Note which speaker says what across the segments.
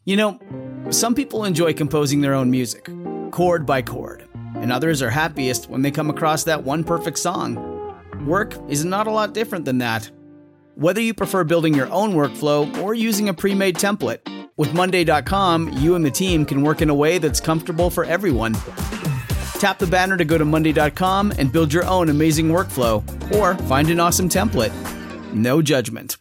Speaker 1: You know, some people enjoy composing their own music, chord by chord, and others are happiest when they come across that one perfect song. Work is not a lot different than that. Whether you prefer building your own workflow or using a pre-made template, with Monday.com, you and the team can work in a way that's comfortable for everyone. Tap the banner to go to Monday.com and build your own amazing workflow, or find an awesome template. No judgment.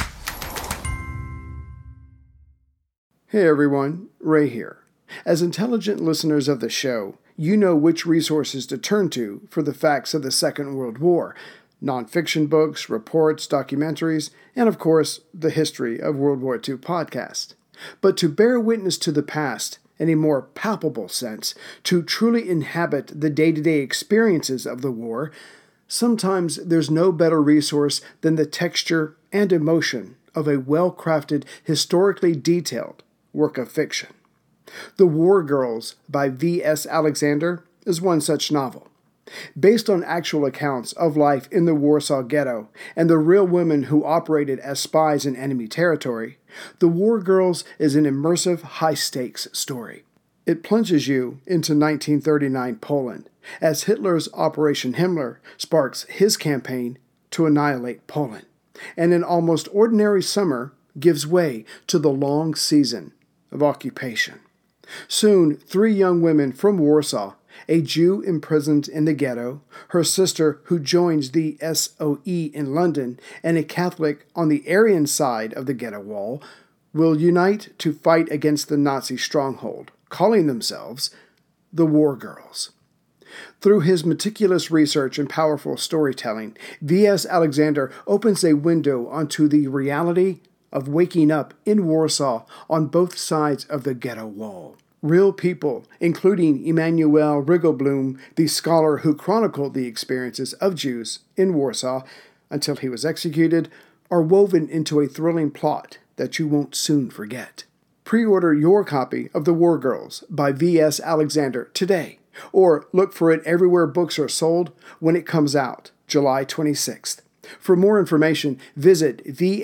Speaker 2: Hey everyone, Ray here. As intelligent listeners of the show, you know which resources to turn to for the facts of the Second World War. Nonfiction books, reports, documentaries, and of course, the History of World War II podcast. But to bear witness to the past in a more palpable sense, to truly inhabit the day-to-day experiences of the war, sometimes there's no better resource than the texture and emotion of a well-crafted, historically detailed work of fiction. The War Girls by V.S. Alexander is one such novel. Based on actual accounts of life in the Warsaw Ghetto and the real women who operated as spies in enemy territory, The War Girls is an immersive, high-stakes story. It plunges you into 1939 Poland, as Hitler's Operation Himmler sparks his campaign to annihilate Poland, and an almost ordinary summer gives way to the long season of occupation. Soon, 3 young women from Warsaw, a Jew imprisoned in the ghetto, her sister who joins the SOE in London, and a Catholic on the Aryan side of the ghetto wall, will unite to fight against the Nazi stronghold, calling themselves the War Girls. Through his meticulous research and powerful storytelling, V.S. Alexander opens a window onto the reality of waking up in Warsaw on both sides of the ghetto wall. Real people, including Emanuel Rigoblum, the scholar who chronicled the experiences of Jews in Warsaw until he was executed, are woven into a thrilling plot that you won't soon forget. Pre-order your copy of The War Girls by V.S. Alexander today, or look for it everywhere books are sold when it comes out, July 26th. For more information, visit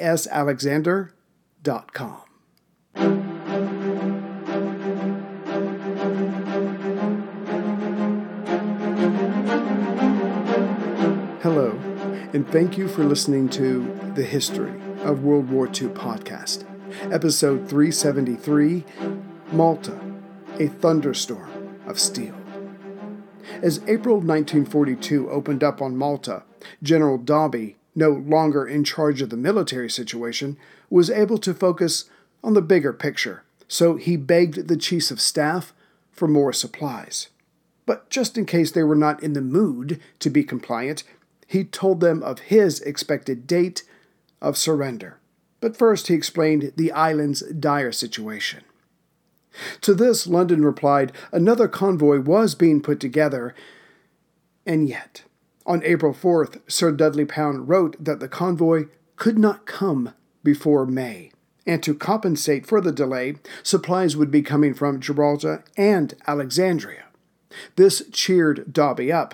Speaker 2: vsalexander.com. Hello, and thank you for listening to the History of World War II podcast, episode 373, Malta, a Thunderstorm of Steel. As April 1942 opened up on Malta, General Dobbie, no longer in charge of the military situation, was able to focus on the bigger picture, so he begged the chiefs of staff for more supplies. But just in case they were not in the mood to be compliant, he told them of his expected date of surrender. But first he explained the island's dire situation. To this, London replied another convoy was being put together, and yet, on April 4th, Sir Dudley Pound wrote that the convoy could not come before May, and to compensate for the delay, supplies would be coming from Gibraltar and Alexandria. This cheered Dobbie up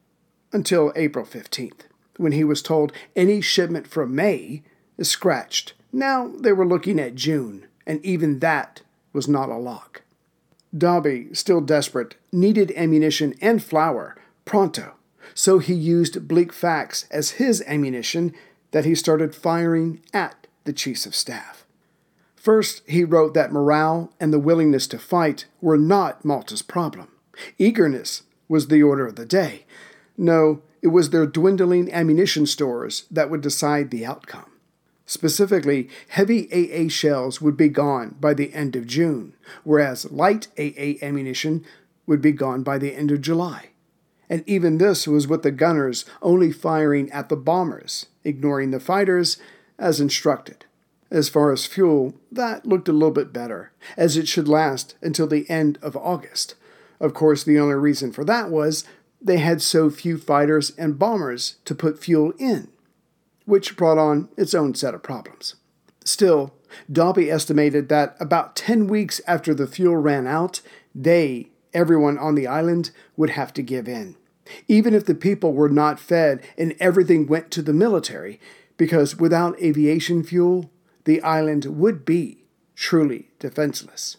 Speaker 2: until April 15th, when he was told any shipment from May is scratched. Now they were looking at June, and even that was not a lock. Dobbie, still desperate, needed ammunition and flour pronto, so he used bleak facts as his ammunition that he started firing at the chiefs of staff. First, he wrote that morale and the willingness to fight were not Malta's problem. Eagerness was the order of the day. No, it was their dwindling ammunition stores that would decide the outcome. Specifically, heavy AA shells would be gone by the end of June, whereas light AA ammunition would be gone by the end of July. And even this was with the gunners only firing at the bombers, ignoring the fighters as instructed. As far as fuel, that looked a little bit better, as it should last until the end of August. Of course, the only reason for that was they had so few fighters and bombers to put fuel in, which brought on its own set of problems. Still, Dobbie estimated that about 10 weeks after the fuel ran out, everyone on the island, would have to give in, even if the people were not fed and everything went to the military, because without aviation fuel, the island would be truly defenseless.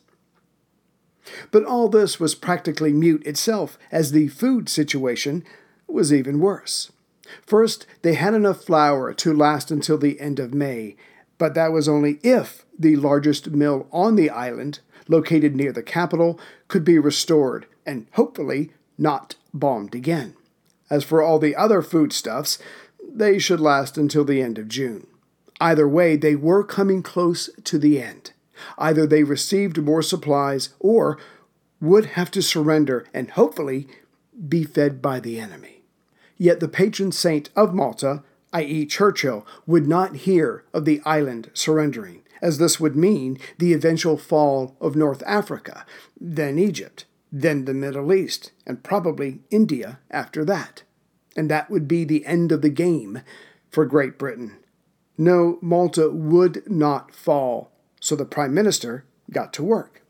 Speaker 2: But all this was practically mute itself, as the food situation was even worse. First, they had enough flour to last until the end of May, but that was only if the largest mill on the island, located near the capital, could be restored and hopefully not bombed again. As for all the other foodstuffs, they should last until the end of June. Either way, they were coming close to the end. Either they received more supplies or would have to surrender and hopefully be fed by the enemy. Yet the patron saint of Malta, i.e. Churchill, would not hear of the island surrendering, as this would mean the eventual fall of North Africa, then Egypt, then the Middle East, and probably India after that. And that would be the end of the game for Great Britain. No, Malta would not fall, so the Prime Minister got to work.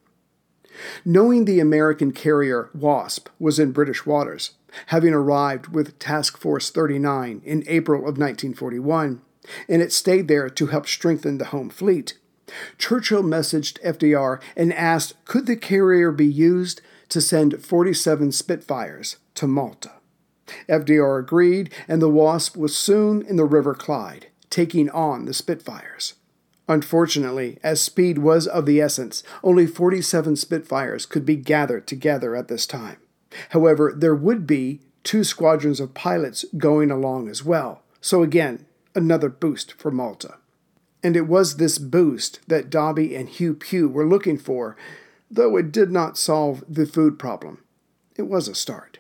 Speaker 2: Knowing the American carrier Wasp was in British waters, having arrived with Task Force 39 in April of 1941, and it stayed there to help strengthen the home fleet, Churchill messaged FDR and asked could the carrier be used to send 47 Spitfires to Malta. FDR agreed, and the Wasp was soon in the River Clyde, taking on the Spitfires. Unfortunately, as speed was of the essence, only 47 Spitfires could be gathered together at this time. However, there would be 2 squadrons of pilots going along as well, so again, another boost for Malta. And it was this boost that Dobbie and Hugh Pugh were looking for, though it did not solve the food problem. It was a start.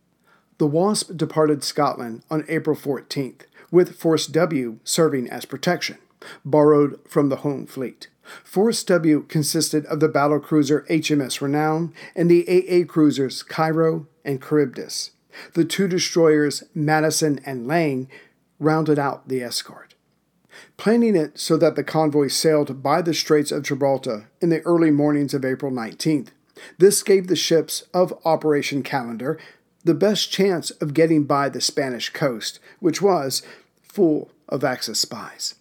Speaker 2: The Wasp departed Scotland on April 14th, with Force W serving as protection, borrowed from the home fleet. Force W consisted of the battlecruiser HMS Renown and the AA cruisers Cairo and Charybdis. The 2 destroyers Madison and Lang rounded out the escort. Planning it so that the convoy sailed by the Straits of Gibraltar in the early mornings of April 19th, this gave the ships of Operation Calendar the best chance of getting by the Spanish coast, which was full of Axis spies.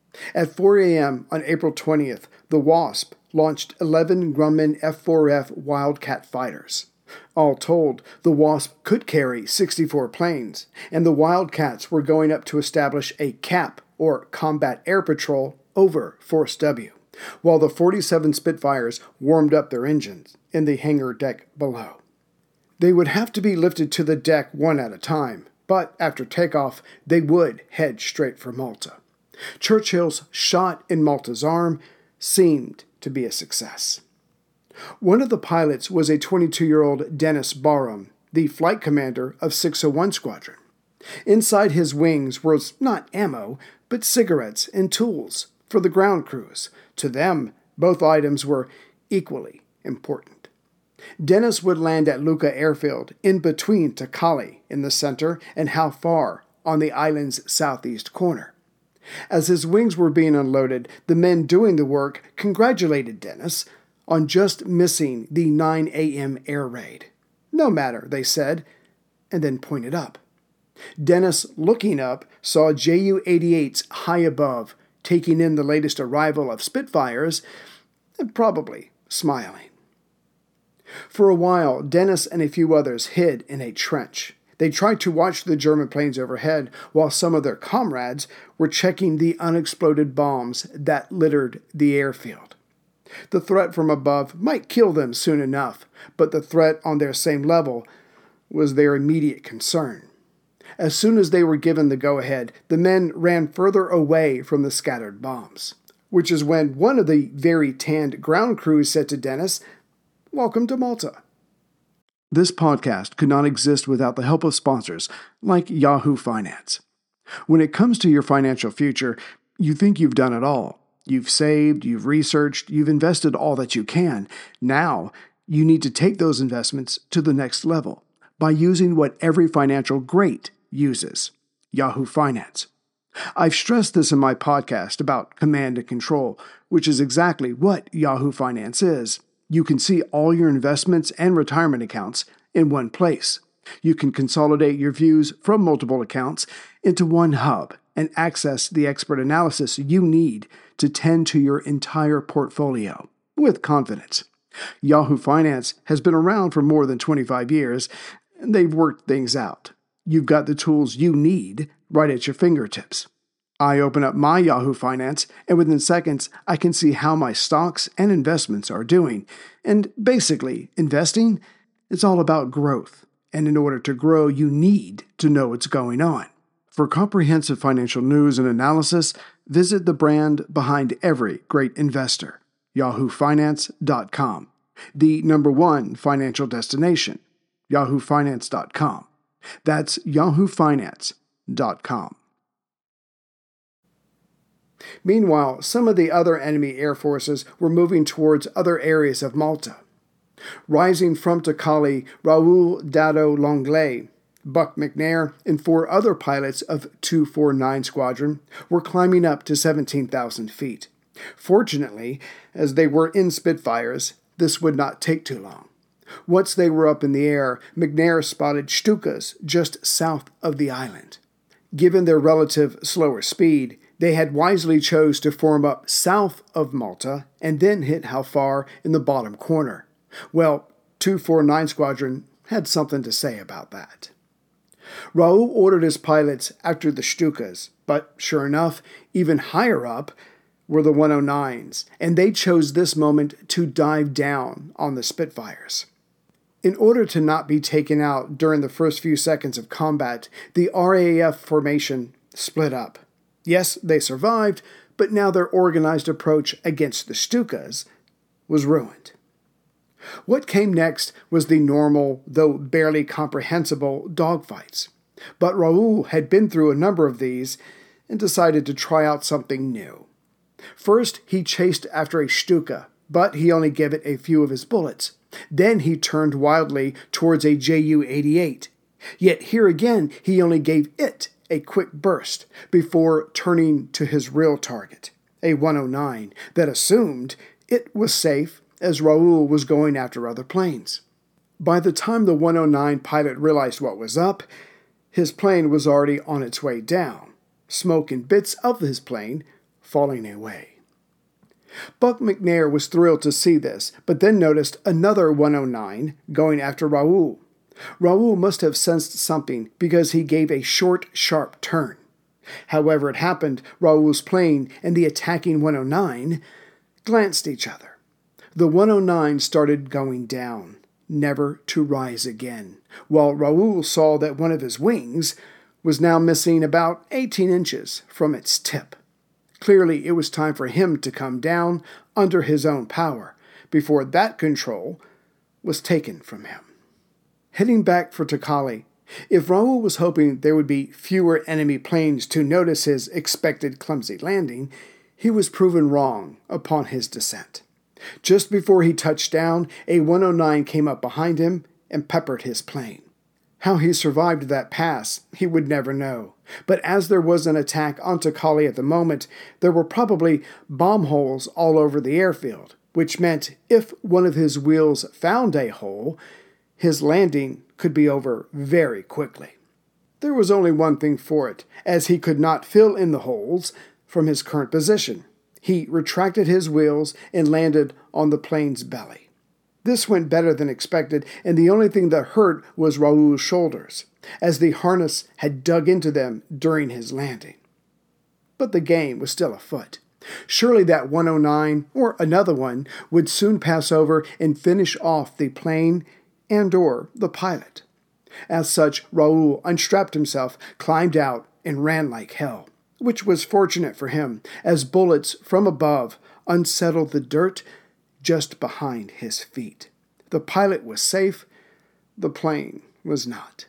Speaker 2: At 4 a.m. on April 20th, the Wasp launched 11 Grumman F-4F Wildcat fighters. All told, the Wasp could carry 64 planes, and the Wildcats were going up to establish a CAP, or Combat Air Patrol, over Force W, while the 47 Spitfires warmed up their engines in the hangar deck below. They would have to be lifted to the deck one at a time, but after takeoff, they would head straight for Malta. Churchill's shot in Malta's arm seemed to be a success. One of the pilots was a 22-year-old Dennis Barham, the flight commander of 601 Squadron. Inside his wings was not ammo, but cigarettes and tools for the ground crews. To them, both items were equally important. Dennis would land at Lucca Airfield, in between Takali in the center and How Far on the island's southeast corner. As his wings were being unloaded, the men doing the work congratulated Dennis on just missing the 9 a.m. air raid. No matter, they said, and then pointed up. Dennis, looking up, saw Ju-88s high above, taking in the latest arrival of Spitfires, and probably smiling. For a while, Dennis and a few others hid in a trench. They tried to watch the German planes overhead, while some of their comrades were checking the unexploded bombs that littered the airfield. The threat from above might kill them soon enough, but the threat on their same level was their immediate concern. As soon as they were given the go-ahead, the men ran further away from the scattered bombs, which is when one of the very tanned ground crews said to Dennis, "Welcome to Malta." This podcast could not exist without the help of sponsors like Yahoo Finance. When it comes to your financial future, you think you've done it all. You've saved, you've researched, you've invested all that you can. Now, you need to take those investments to the next level by using what every financial great uses, Yahoo Finance. I've stressed this in my podcast about command and control, which is exactly what Yahoo Finance is. You can see all your investments and retirement accounts in one place. You can consolidate your views from multiple accounts into one hub and access the expert analysis you need to tend to your entire portfolio with confidence. Yahoo Finance has been around for more than 25 years, and they've worked things out. You've got the tools you need right at your fingertips. I open up my Yahoo Finance, and within seconds, I can see how my stocks and investments are doing. And basically, investing is all about growth. And in order to grow, you need to know what's going on. For comprehensive financial news and analysis, visit the brand behind every great investor, yahoofinance.com. The #1 financial destination, yahoofinance.com. That's yahoofinance.com. Meanwhile, some of the other enemy air forces were moving towards other areas of Malta. Rising from Takali, Raoul Dado Longley, Buck McNair, and 4 other pilots of 249 Squadron were climbing up to 17,000 feet. Fortunately, as they were in Spitfires, this would not take too long. Once they were up in the air, McNair spotted Stukas just south of the island. Given their relative slower speed, they had wisely chose to form up south of Malta and then hit Halfar in the bottom corner. Well, 249 Squadron had something to say about that. Raoul ordered his pilots after the Stukas, but sure enough, even higher up were the 109s, and they chose this moment to dive down on the Spitfires. In order to not be taken out during the first few seconds of combat, the RAF formation split up. Yes, they survived, but now their organized approach against the Stukas was ruined. What came next was the normal, though barely comprehensible, dogfights. But Raoul had been through a number of these and decided to try out something new. First, he chased after a Stuka, but he only gave it a few of his bullets. Then he turned wildly towards a Ju-88. Yet here again, he only gave it a quick burst before turning to his real target, a 109 that assumed it was safe as Raoul was going after other planes. By the time the 109 pilot realized what was up, his plane was already on its way down, smoke and bits of his plane falling away. Buck McNair was thrilled to see this, but then noticed another 109 going after Raoul. Raoul must have sensed something because he gave a short, sharp turn. However it happened, Raoul's plane and the attacking 109 glanced each other. The 109 started going down, never to rise again, while Raoul saw that one of his wings was now missing about 18 inches from its tip. Clearly, it was time for him to come down under his own power before that control was taken from him. Heading back for Takali, if Raoul was hoping there would be fewer enemy planes to notice his expected clumsy landing, he was proven wrong upon his descent. Just before he touched down, a 109 came up behind him and peppered his plane. How he survived that pass, he would never know. But as there was an attack on Takali at the moment, there were probably bomb holes all over the airfield, which meant if one of his wheels found a hole, his landing could be over very quickly. There was only one thing for it, as he could not fill in the holes from his current position. He retracted his wheels and landed on the plane's belly. This went better than expected, and the only thing that hurt was Raoul's shoulders, as the harness had dug into them during his landing. But the game was still afoot. Surely that 109, or another one, would soon pass over and finish off the plane and/or the pilot. As such, Raoul unstrapped himself, climbed out, and ran like hell, which was fortunate for him, as bullets from above unsettled the dirt just behind his feet. The pilot was safe, the plane was not.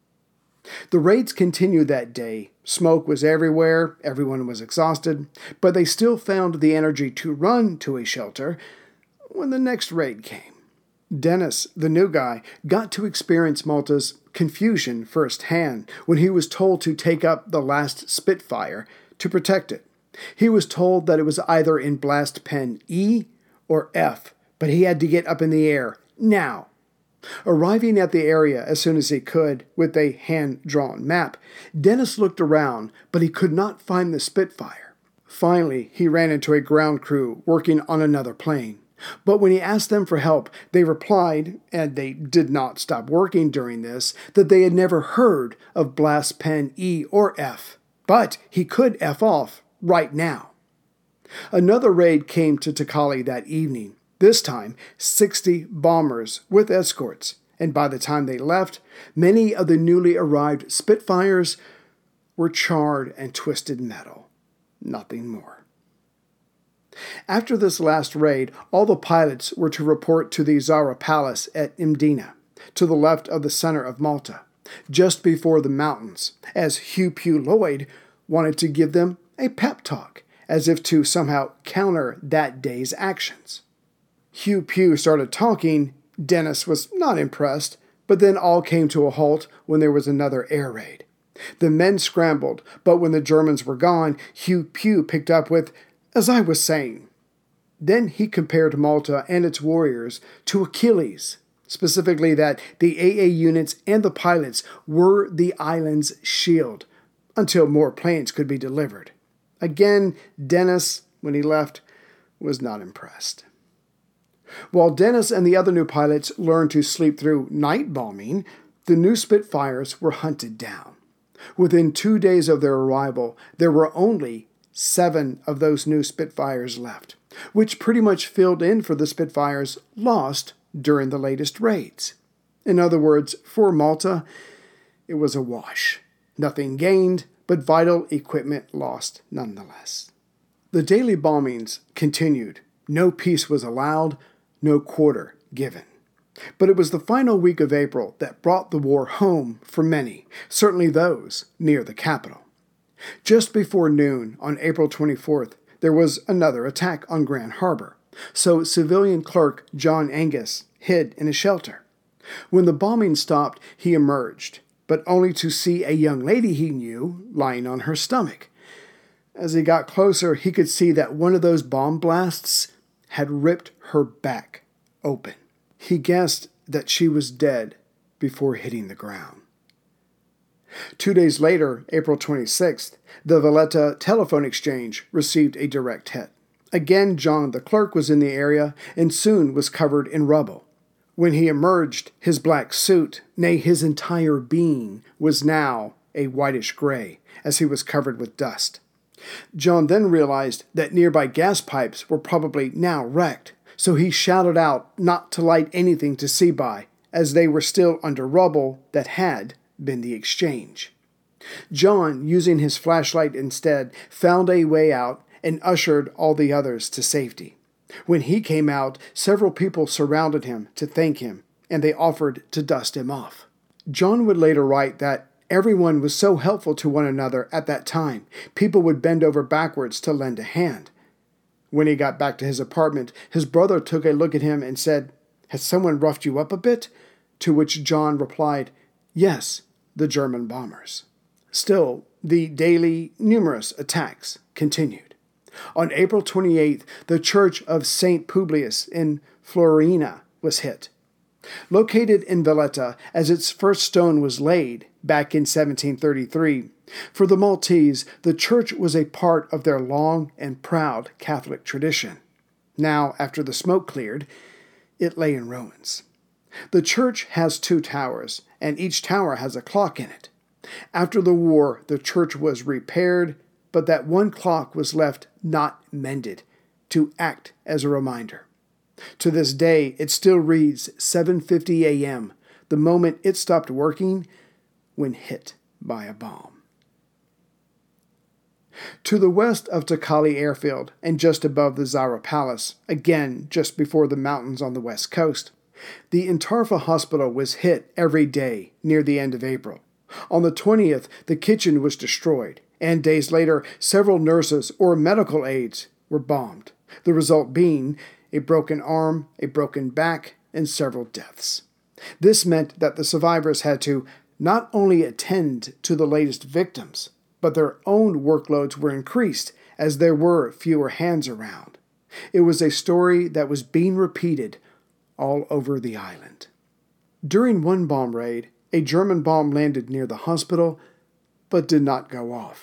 Speaker 2: The raids continued that day. Smoke was everywhere, everyone was exhausted, but they still found the energy to run to a shelter when the next raid came. Dennis, the new guy, got to experience Malta's confusion firsthand when he was told to take up the last Spitfire to protect it. He was told that it was either in blast pen E or F, but he had to get up in the air now. Arriving at the area as soon as he could with a hand-drawn map, Dennis looked around, but he could not find the Spitfire. Finally, he ran into a ground crew working on another plane. But when he asked them for help, they replied, and they did not stop working during this, that they had never heard of blast pen E or F. But he could F off right now. Another raid came to Tikali that evening. This time, 60 bombers with escorts. And by the time they left, many of the newly arrived Spitfires were charred and twisted metal. Nothing more. After this last raid, all the pilots were to report to the Zara Palace at Mdina, to the left of the center of Malta, just before the mountains, as Hugh Pugh Lloyd wanted to give them a pep talk, as if to somehow counter that day's actions. Hugh Pugh started talking. Dennis was not impressed, but then all came to a halt when there was another air raid. The men scrambled, but when the Germans were gone, Hugh Pugh picked up with, "As I was saying." Then he compared Malta and its warriors to Achilles, specifically that the AA units and the pilots were the island's shield, until more planes could be delivered. Again, Dennis, when he left, was not impressed. While Dennis and the other new pilots learned to sleep through night bombing, the new Spitfires were hunted down. Within 2 days of their arrival, there were only 7 of those new Spitfires left, which pretty much filled in for the Spitfires lost during the latest raids. In other words, for Malta, it was a wash. Nothing gained, but vital equipment lost nonetheless. The daily bombings continued. No peace was allowed, no quarter given. But it was the final week of April that brought the war home for many, certainly those near the capital. Just before noon on April 24th, there was another attack on Grand Harbor, so civilian clerk John Angus hid in a shelter. When the bombing stopped, he emerged, but only to see a young lady he knew lying on her stomach. As he got closer, he could see that one of those bomb blasts had ripped her back open. He guessed that she was dead before hitting the ground. 2 days later, April 26th, the Valletta telephone exchange received a direct hit. Again, John the clerk was in the area and soon was covered in rubble. When he emerged, his black suit, nay, his entire being, was now a whitish gray, as he was covered with dust. John then realized that nearby gas pipes were probably now wrecked, so he shouted out not to light anything to see by, as they were still under rubble that had been the exchange. John, using his flashlight instead, found a way out and ushered all the others to safety. When he came out, several people surrounded him to thank him, and they offered to dust him off. John would later write that everyone was so helpful to one another at that time, people would bend over backwards to lend a hand. When he got back to his apartment, his brother took a look at him and said, "Has someone roughed you up a bit?" To which John replied, "Yes, the German bombers." Still, the daily numerous attacks continued. On April 28th, the church of St. Publius in Florina was hit. Located in Valletta, as its first stone was laid back in 1733, for the Maltese, the church was a part of their long and proud Catholic tradition. Now, after the smoke cleared, it lay in ruins. The church has 2 towers, and each tower has a clock in it. After the war, the church was repaired, but that one clock was left not mended to act as a reminder. To this day, it still reads 7:50 a.m., the moment it stopped working when hit by a bomb. To the west of Tikali Airfield and just above the Zara Palace, again just before the mountains on the west coast, the Intarfa Hospital was hit every day near the end of April. On the 20th, the kitchen was destroyed, and days later, several nurses or medical aides were bombed, the result being a broken arm, a broken back, and several deaths. This meant that the survivors had to not only attend to the latest victims, but their own workloads were increased as there were fewer hands around. It was a story that was being repeated all over the island. During one bomb raid, a German bomb landed near the hospital, but did not go off.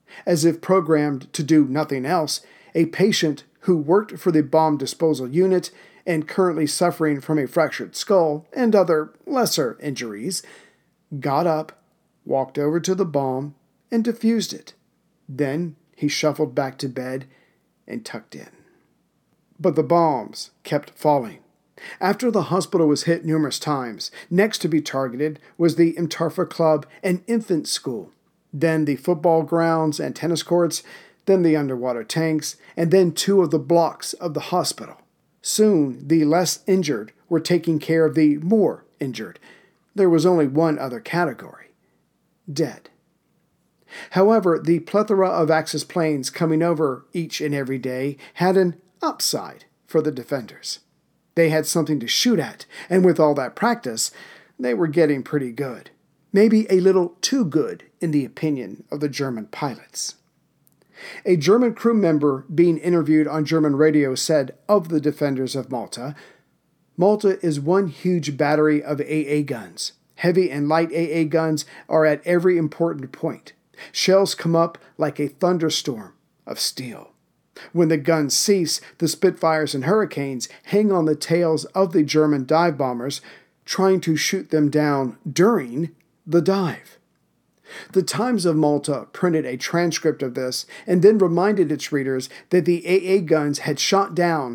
Speaker 2: As if programmed to do nothing else, a patient who worked for the bomb disposal unit and currently suffering from a fractured skull and other lesser injuries, got up, walked over to the bomb, and defused it. Then he shuffled back to bed and tucked in. But the bombs kept falling. After the hospital was hit numerous times, next to be targeted was the Mtarfa Club and Infant School, then the football grounds and tennis courts, then the underwater tanks, and then 2 of the blocks of the hospital. Soon, the less injured were taking care of the more injured. There was only one other category: dead. However, the plethora of Axis planes coming over each and every day had an upside for the defenders. They had something to shoot at, and with all that practice, they were getting pretty good. Maybe a little too good, in the opinion of the German pilots. A German crew member being interviewed on German radio said of the defenders of Malta, "Malta is one huge battery of AA guns. Heavy and light AA guns are at every important point. Shells come up like a thunderstorm of steel. When the guns cease, the Spitfires and Hurricanes hang on the tails of the German dive bombers, trying to shoot them down during the dive." The Times of Malta printed a transcript of this and then reminded its readers that the AA guns had shot down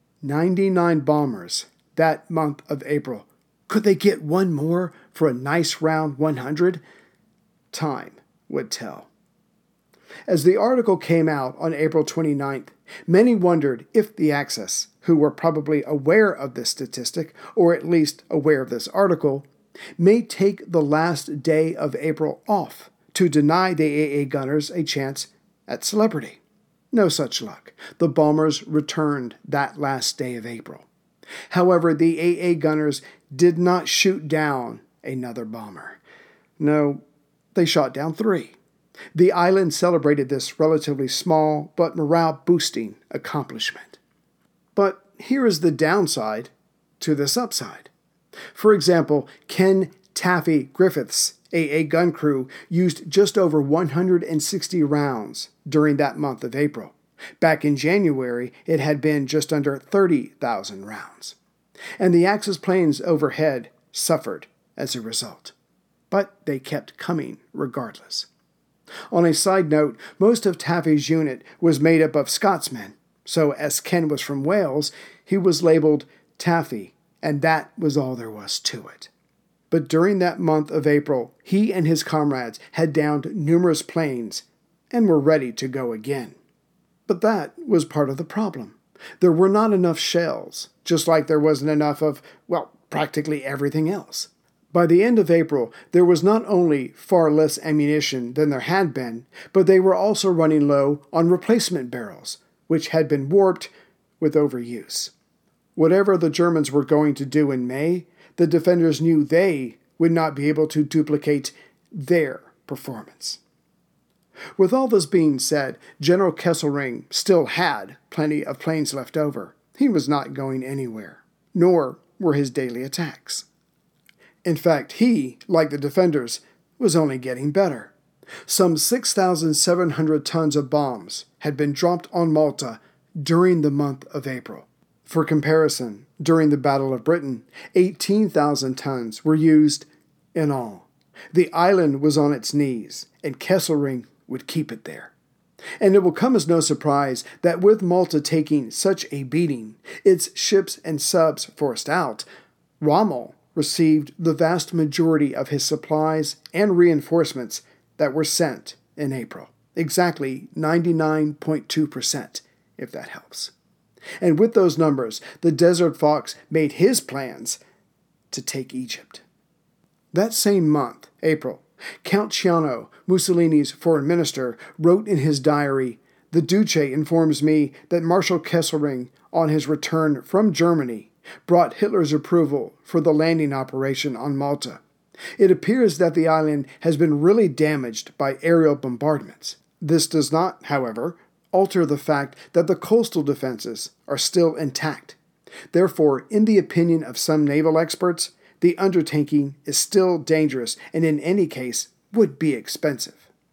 Speaker 2: 99 bombers that month of April. Could they get one more for a nice round 100? Time would tell. As the article came out on April 29th, many wondered if the Axis, who were probably aware of this statistic, or at least aware of this article, may take the last day of April off to deny the AA gunners a chance at celebrity. No such luck. The bombers returned that last day of April. However, the AA gunners did not shoot down another bomber. No, they shot down 3. The island celebrated this relatively small but morale-boosting accomplishment. But here is the downside to this upside. For example, Ken Taffy Griffith's AA gun crew used just over 160 rounds during that month of April. Back in January, it had been just under 30,000 rounds. And the Axis planes overhead suffered as a result. But they kept coming regardless. On a side note, most of Taffy's unit was made up of Scotsmen, so as Ken was from Wales, he was labeled Taffy, and that was all there was to it. But during that month of April, he and his comrades had downed numerous planes and were ready to go again. But that was part of the problem. There were not enough shells, just like there wasn't enough of, well, practically everything else. By the end of April, there was not only far less ammunition than there had been, but they were also running low on replacement barrels, which had been warped with overuse. Whatever the Germans were going to do in May, the defenders knew they would not be able to duplicate their performance. With all this being said, General Kesselring still had plenty of planes left over. He was not going anywhere, nor were his daily attacks. In fact, he, like the defenders, was only getting better. Some 6,700 tons of bombs had been dropped on Malta during the month of April. For comparison, during the Battle of Britain, 18,000 tons were used in all. The island was on its knees, and Kesselring would keep it there. And it will come as no surprise that with Malta taking such a beating, its ships and subs forced out, Rommel received the vast majority of his supplies and reinforcements that were sent in April. Exactly 99.2%, if that helps. And with those numbers, the Desert Fox made his plans to take Egypt. That same month, April, Count Ciano, Mussolini's foreign minister, wrote in his diary, "The Duce informs me that Marshal Kesselring, on his return from Germany, brought Hitler's approval for the landing operation on Malta. It appears that the island has been really damaged by aerial bombardments. This does not, however, alter the fact that the coastal defenses are still intact. Therefore, in the opinion of some naval experts, the undertaking is still dangerous and in any case would be expensive."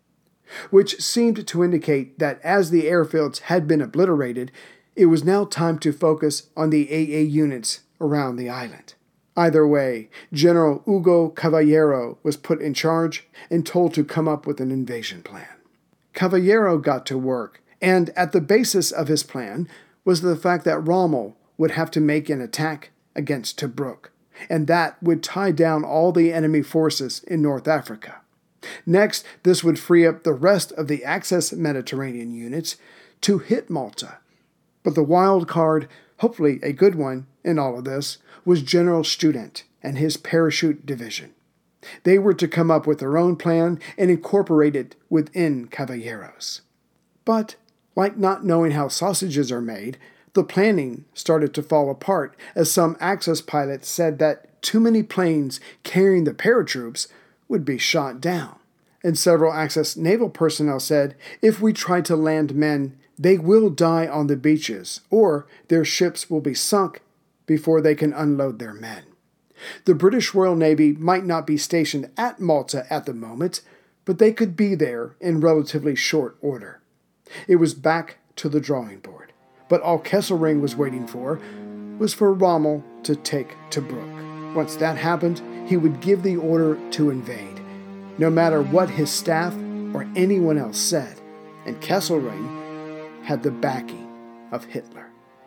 Speaker 2: which seemed to indicate that as the airfields had been obliterated, it was now time to focus on the AA units around the island. Either way, General Hugo Caballero was put in charge and told to come up with an invasion plan. Caballero got to work, and at the basis of his plan was the fact that Rommel would have to make an attack against Tobruk, and that would tie down all the enemy forces in North Africa. Next, this would free up the rest of the Axis Mediterranean units to hit Malta. But the wild card, hopefully a good one in all of this, was General Student and his parachute division. They were to come up with their own plan and incorporate it within Caballero's. But, like not knowing how sausages are made, the planning started to fall apart as some Axis pilots said that too many planes carrying the paratroops would be shot down. And several Axis naval personnel said, if we try to land men, they will die on the beaches, or their ships will be sunk before they can unload their men. The British Royal Navy might not be stationed at Malta at the moment, but they could be there in relatively short order. It was back to the drawing board. But all Kesselring was waiting for was for Rommel to take Tobruk. Once that happened, he would give the order to invade, no matter what his staff or anyone else said. And Kesselring had the backing of Hitler.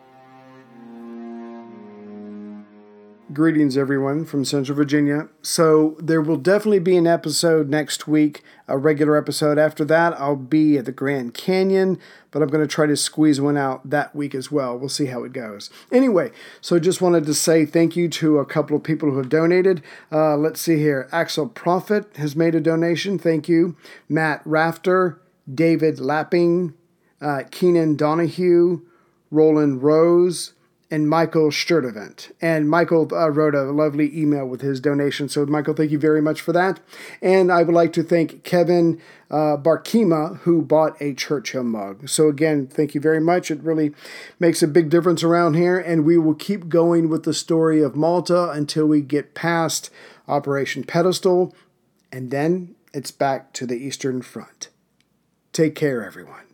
Speaker 2: Greetings, everyone, from Central Virginia. So there will definitely be an episode next week, a regular episode. After that, I'll be at the Grand Canyon, but I'm going to try to squeeze one out that week as well. We'll see how it goes. Anyway, so just wanted to say thank you to a couple of people who have donated. Let's see here. Axel Profit has made a donation. Thank you. Matt Rafter, David Lapping, Keenan Donahue, Roland Rose, and Michael Sturtevant. And Michael wrote a lovely email with his donation. So, Michael, thank you very much for that. And I would like to thank Kevin Barkema, who bought a Churchill mug. So, again, thank you very much. It really makes a big difference around here. And we will keep going with the story of Malta until we get past Operation Pedestal. And then it's back to the Eastern Front. Take care, everyone.